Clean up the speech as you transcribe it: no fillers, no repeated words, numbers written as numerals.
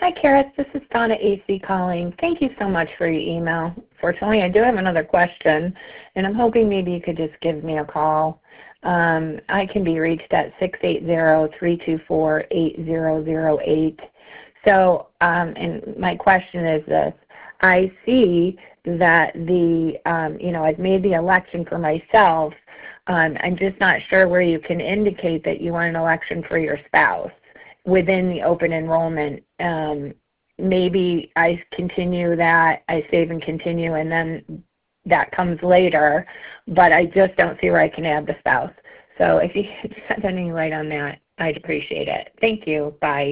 Hi, Karis. This is Donna AC calling. Thank you so much for your email. Fortunately, I do have another question, and I'm hoping maybe you could just give me a call. I can be reached at 680-324-8008. So, and my question is this. I see that I've made the election for myself. I'm just not sure where you can indicate that you want an election for your spouse within the open enrollment. Maybe I continue that, I save and continue, and then that comes later, but I just don't see where I can add the spouse. So if you could shed any light on that, I'd appreciate it. Thank you. Bye.